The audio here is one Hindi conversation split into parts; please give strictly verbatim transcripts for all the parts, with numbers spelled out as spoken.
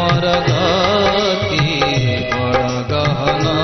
कर्मर गति बड़ गहना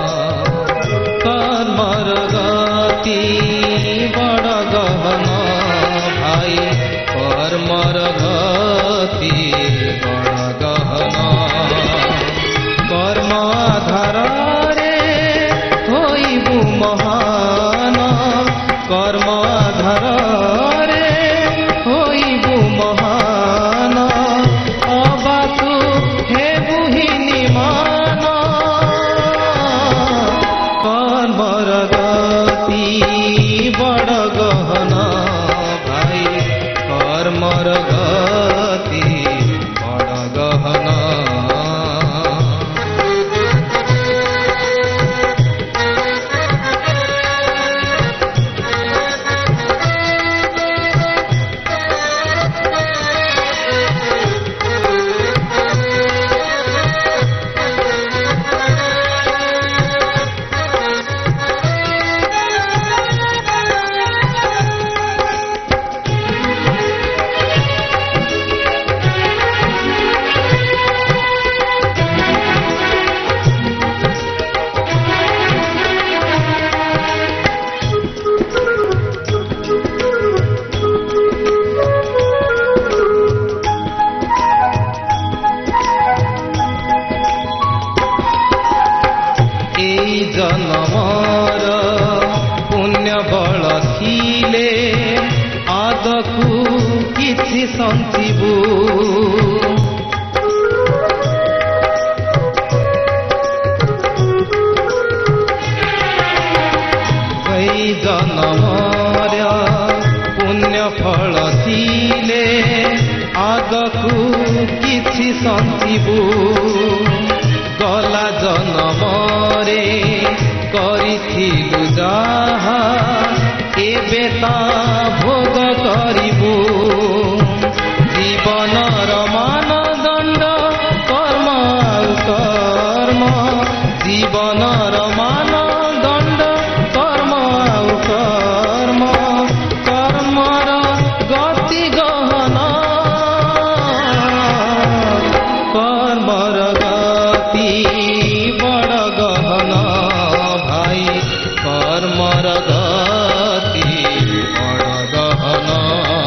कर्मर गति बड़ गहना भाई कर्मर गति बड़ गहना कर्म आधारे होइबु महान कर्म आधारे होइबु महान अबा तू हेबु हिनी मान कर्मर गति बड़ गहना भाई कर्मर गति बड़ गहना जन्मर पुण्य बल थिले आदकु किछि संचिबु कई जन्मर पुण्य फल थिले आदकु किछि संचिबु गला जन्मरे करिथिलु जाहा एबे ता भोग करिबु जीवनर मानदंड कर्म कर्म जीवनर मानदंड कर्म कर्म कर्मर गति गहना कर्मर गति बड़ गहना भाई कर्मर गति बड़ गहना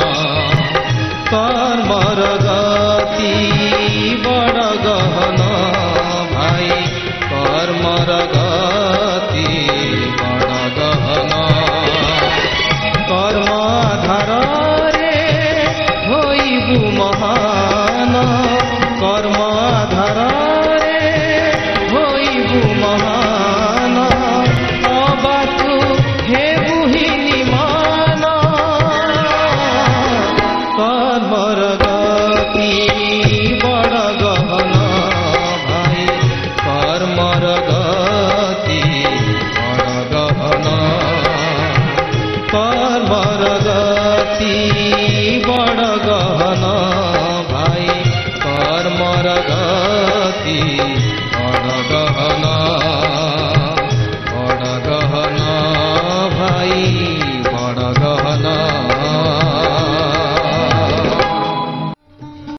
कर्मर गति बड़ गहना भाई कर्मर गति बड़ गहना कर्म आधारे होइबु महान कर्म आधारे होइबु महान अबा तू हेबु हिनी मान कर्मर गति बड़ गहना भाई कर्मर गति बड़ गहना कर्मर गति बड़ गहना भाई कर्मर गति बड़ गहना।